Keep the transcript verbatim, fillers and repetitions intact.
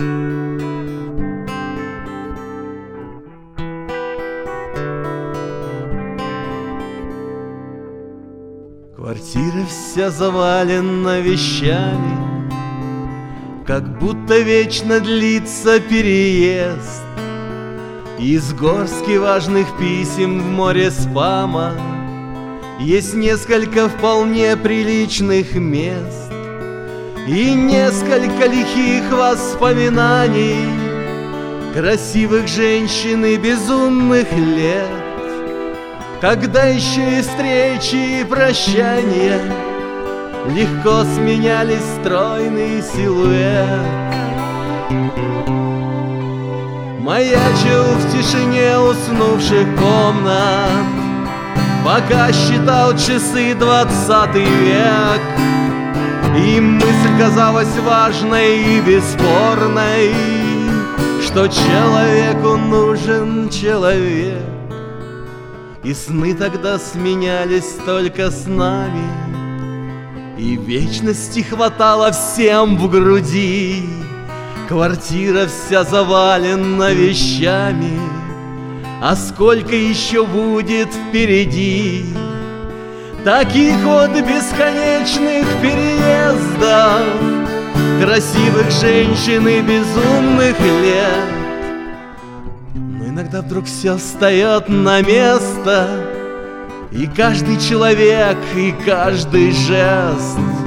Квартира вся завалена вещами, как будто вечно длится переезд. Из горстки важных писем в море спама есть несколько вполне приличных мест и несколько лихих воспоминаний красивых женщин и безумных лет, когда еще и встречи и прощания легко сменялись стройный силуэт. Маячил в тишине уснувших комнат, пока считал часы двадцатый век, и мысль казалась важной и бесспорной, что человеку нужен человек. И сны тогда сменялись только снами, и вечности хватало всем в груди. Квартира вся завалена вещами, а сколько еще будет впереди таких вот бесконечных переездов, красивых женщин и безумных лет. Но иногда вдруг все встает на место, и каждый человек, и каждый жест